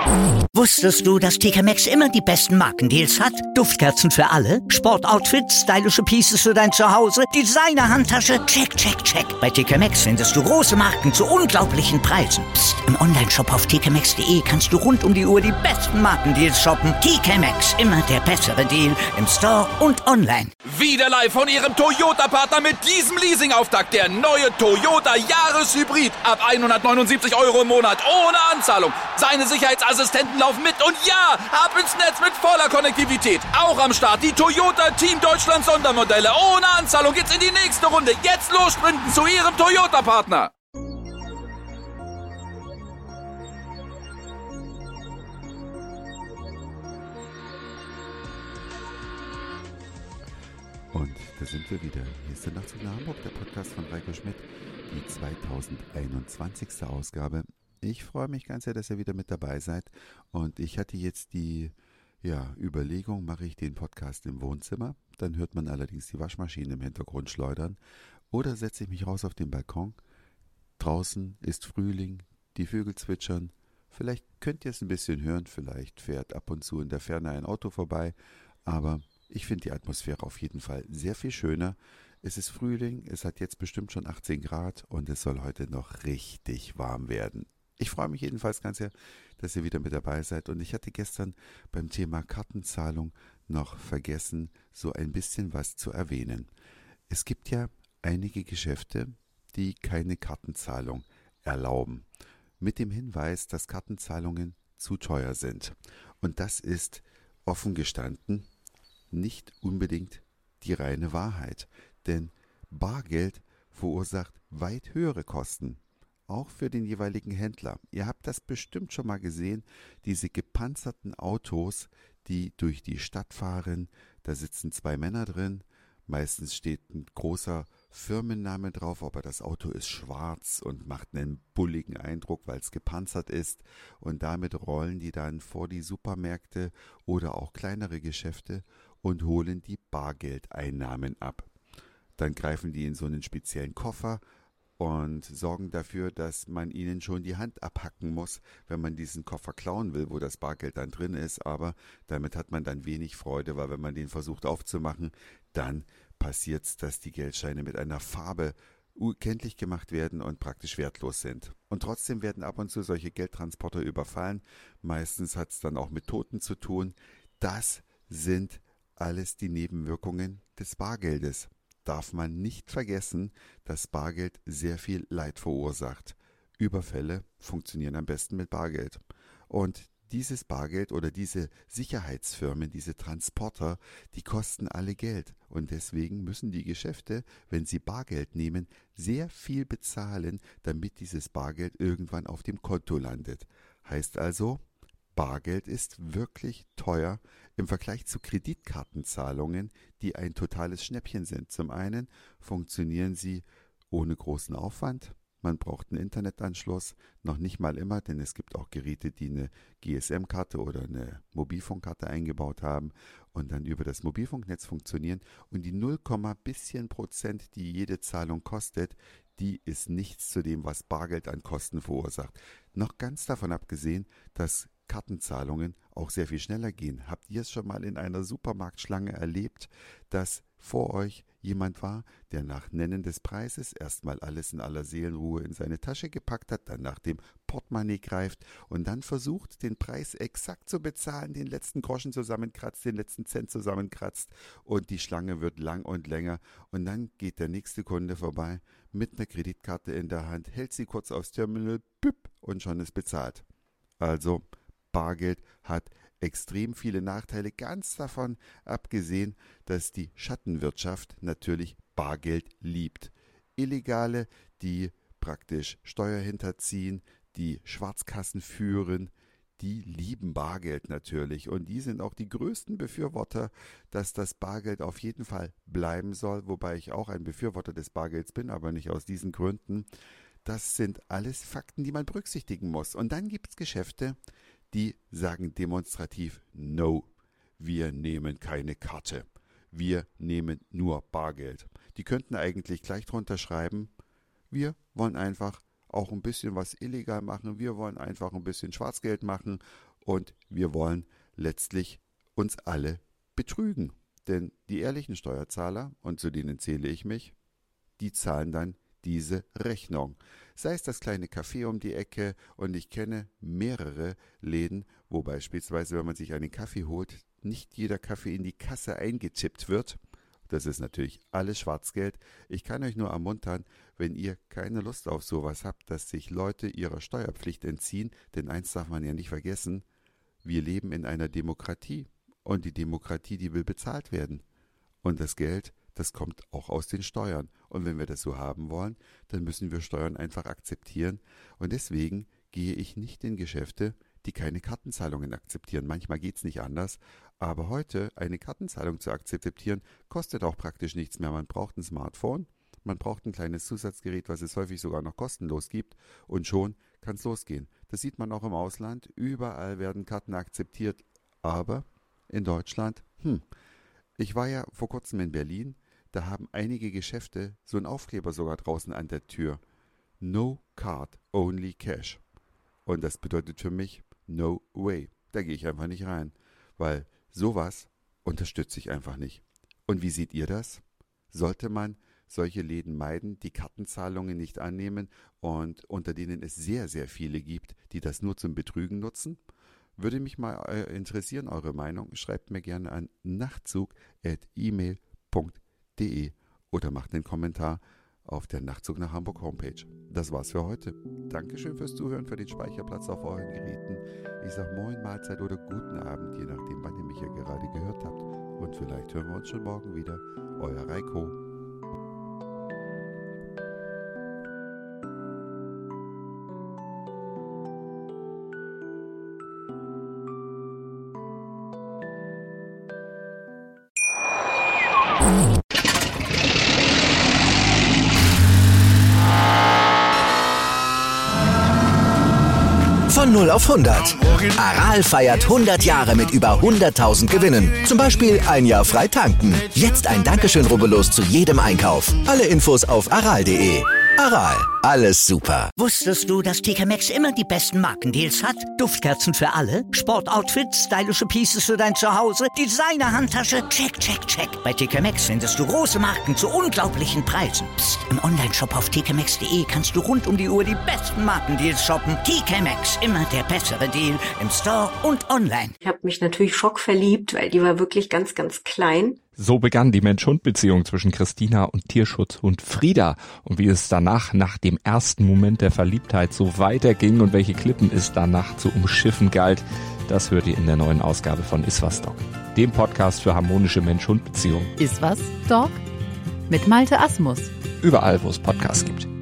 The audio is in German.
Wusstest du, dass TK Maxx immer die besten Markendeals hat? Duftkerzen für alle, Sportoutfits, stylische Pieces für dein Zuhause, Designer-Handtasche, check, check, check. Bei TK Maxx findest du große Marken zu unglaublichen Preisen. Psst. Im Onlineshop auf tkmaxx.de kannst du rund um die Uhr die besten Markendeals shoppen. TK Maxx, immer der bessere Deal im Store und online. Wieder live von Ihrem Toyota-Partner mit diesem Leasing-Auftakt. Der neue Toyota Jahreshybrid. Ab 179 € im Monat. Ohne Anzahlung. Seine Sicherheitsassistenten laufen mit. Und ja, ab ins Netz mit voller Konnektivität. Auch am Start die Toyota Team Deutschland Sondermodelle. Ohne Anzahlung geht's in die nächste Runde. Jetzt los sprinten zu Ihrem Toyota-Partner. Und da sind wir wieder. Hier ist der Nachtzug nach Hamburg, der Podcast von Reiko Schmidt, die 2021. Ausgabe. Ich freue mich ganz sehr, dass ihr wieder mit dabei seid. Und ich hatte jetzt die Überlegung, mache ich den Podcast im Wohnzimmer, dann hört man allerdings die Waschmaschine im Hintergrund schleudern. Oder setze ich mich raus auf den Balkon. Draußen ist Frühling, die Vögel zwitschern. Vielleicht könnt ihr es ein bisschen hören, vielleicht fährt ab und zu in der Ferne ein Auto vorbei, aber ich finde die Atmosphäre auf jeden Fall sehr viel schöner. Es ist Frühling, es hat jetzt bestimmt schon 18 Grad und es soll heute noch richtig warm werden. Ich freue mich jedenfalls ganz sehr, dass ihr wieder mit dabei seid. Und ich hatte gestern beim Thema Kartenzahlung noch vergessen, so ein bisschen was zu erwähnen. Es gibt ja einige Geschäfte, die keine Kartenzahlung erlauben. Mit dem Hinweis, dass Kartenzahlungen zu teuer sind. Und das ist offen gestanden nicht unbedingt die reine Wahrheit, denn Bargeld verursacht weit höhere Kosten, auch für den jeweiligen Händler. Ihr habt das bestimmt schon mal gesehen, diese gepanzerten Autos, die durch die Stadt fahren, da sitzen zwei Männer drin, meistens steht ein großer Firmenname drauf, aber das Auto ist schwarz und macht einen bulligen Eindruck, weil es gepanzert ist und damit rollen die dann vor die Supermärkte oder auch kleinere Geschäfte und holen die Bargeldeinnahmen ab. Dann greifen die in so einen speziellen Koffer und sorgen dafür, dass man ihnen schon die Hand abhacken muss, wenn man diesen Koffer klauen will, wo das Bargeld dann drin ist. Aber damit hat man dann wenig Freude, weil wenn man den versucht aufzumachen, dann passiert es, dass die Geldscheine mit einer Farbe kenntlich gemacht werden und praktisch wertlos sind. Und trotzdem werden ab und zu solche Geldtransporter überfallen. Meistens hat es dann auch mit Toten zu tun. Das sind alles die Nebenwirkungen des Bargeldes. Darf man nicht vergessen, dass Bargeld sehr viel Leid verursacht. Überfälle funktionieren am besten mit Bargeld. Und dieses Bargeld oder diese Sicherheitsfirmen, diese Transporter, die kosten alle Geld. Und deswegen müssen die Geschäfte, wenn sie Bargeld nehmen, sehr viel bezahlen, damit dieses Bargeld irgendwann auf dem Konto landet. Heißt also, Bargeld ist wirklich teuer im Vergleich zu Kreditkartenzahlungen, die ein totales Schnäppchen sind. Zum einen funktionieren sie ohne großen Aufwand. Man braucht einen Internetanschluss, noch nicht mal immer, denn es gibt auch Geräte, die eine GSM-Karte oder eine Mobilfunkkarte eingebaut haben und dann über das Mobilfunknetz funktionieren. Und die 0, bisschen Prozent, die jede Zahlung kostet, die ist nichts zu dem, was Bargeld an Kosten verursacht. Noch ganz davon abgesehen, dass Kartenzahlungen auch sehr viel schneller gehen. Habt ihr es schon mal in einer Supermarktschlange erlebt, dass vor euch jemand war, der nach Nennen des Preises erstmal alles in aller Seelenruhe in seine Tasche gepackt hat, dann nach dem Portemonnaie greift und dann versucht, den Preis exakt zu bezahlen, den letzten Groschen zusammenkratzt, den letzten Cent zusammenkratzt und die Schlange wird lang und länger und dann geht der nächste Kunde vorbei mit einer Kreditkarte in der Hand, hält sie kurz aufs Terminal, büpp, und schon ist bezahlt. Also Bargeld hat extrem viele Nachteile, ganz davon abgesehen, dass die Schattenwirtschaft natürlich Bargeld liebt. Illegale, die praktisch Steuer hinterziehen, die Schwarzkassen führen, die lieben Bargeld natürlich und die sind auch die größten Befürworter, dass das Bargeld auf jeden Fall bleiben soll, wobei ich auch ein Befürworter des Bargelds bin, aber nicht aus diesen Gründen. Das sind alles Fakten, die man berücksichtigen muss. Und dann gibt es Geschäfte, die sagen demonstrativ, no, wir nehmen keine Karte, wir nehmen nur Bargeld. Die könnten eigentlich gleich drunter schreiben, wir wollen einfach auch ein bisschen was illegal machen, wir wollen einfach ein bisschen Schwarzgeld machen und wir wollen letztlich uns alle betrügen. Denn die ehrlichen Steuerzahler, und zu denen zähle ich mich, die zahlen dann diese Rechnung. Sei es das kleine Café um die Ecke, und ich kenne mehrere Läden, wo beispielsweise, wenn man sich einen Kaffee holt, nicht jeder Kaffee in die Kasse eingetippt wird. Das ist natürlich alles Schwarzgeld. Ich kann euch nur ermuntern, wenn ihr keine Lust auf sowas habt, dass sich Leute ihrer Steuerpflicht entziehen, denn eins darf man ja nicht vergessen, wir leben in einer Demokratie, und die Demokratie, die will bezahlt werden. Und das Geld, das kommt auch aus den Steuern. Und wenn wir das so haben wollen, dann müssen wir Steuern einfach akzeptieren. Und deswegen gehe ich nicht in Geschäfte, die keine Kartenzahlungen akzeptieren. Manchmal geht es nicht anders. Aber heute eine Kartenzahlung zu akzeptieren, kostet auch praktisch nichts mehr. Man braucht ein Smartphone, man braucht ein kleines Zusatzgerät, was es häufig sogar noch kostenlos gibt. Und schon kann es losgehen. Das sieht man auch im Ausland. Überall werden Karten akzeptiert. Aber in Deutschland, ich war ja vor kurzem in Berlin, da haben einige Geschäfte so einen Aufkleber sogar draußen an der Tür. No card, only cash. Und das bedeutet für mich, no way. Da gehe ich einfach nicht rein, weil sowas unterstütze ich einfach nicht. Und wie seht ihr das? Sollte man solche Läden meiden, die Kartenzahlungen nicht annehmen und unter denen es sehr, sehr viele gibt, die das nur zum Betrügen nutzen? Würde mich mal interessieren, eure Meinung. Schreibt mir gerne an nachtzug@email.de oder macht einen Kommentar auf der Nachtzug nach Hamburg Homepage. Das war's für heute. Dankeschön fürs Zuhören, für den Speicherplatz auf euren Geräten. Ich sag Moin, Mahlzeit oder guten Abend, je nachdem, wann ihr mich ja gerade gehört habt. Und vielleicht hören wir uns schon morgen wieder. Euer Reiko. Von 0 auf 100. Aral feiert 100 Jahre mit über 100.000 Gewinnen. Zum Beispiel ein Jahr frei tanken. Jetzt ein Dankeschön, rubbellos zu jedem Einkauf. Alle Infos auf aral.de. Aral, alles super. Wusstest du, dass TK Maxx immer die besten Markendeals hat? Duftkerzen für alle, Sportoutfits, stylische Pieces für dein Zuhause, Designer-Handtasche, check, check, check. Bei TK Maxx findest du große Marken zu unglaublichen Preisen. Psst. Im Onlineshop auf tkmaxx.de kannst du rund um die Uhr die besten Markendeals shoppen. TK Maxx, immer der bessere Deal im Store und online. Ich habe mich natürlich schockverliebt, weil die war wirklich ganz, ganz klein. So begann die Mensch-Hund-Beziehung zwischen Christina und Tierschutzhund Frieda. Und wie es danach, nach dem ersten Moment der Verliebtheit, so weiterging und welche Klippen es danach zu umschiffen galt, das hört ihr in der neuen Ausgabe von Iswas Dog, dem Podcast für harmonische Mensch-Hund-Beziehungen. Iswas Dog? Mit Malte Asmus. Überall, wo es Podcasts gibt.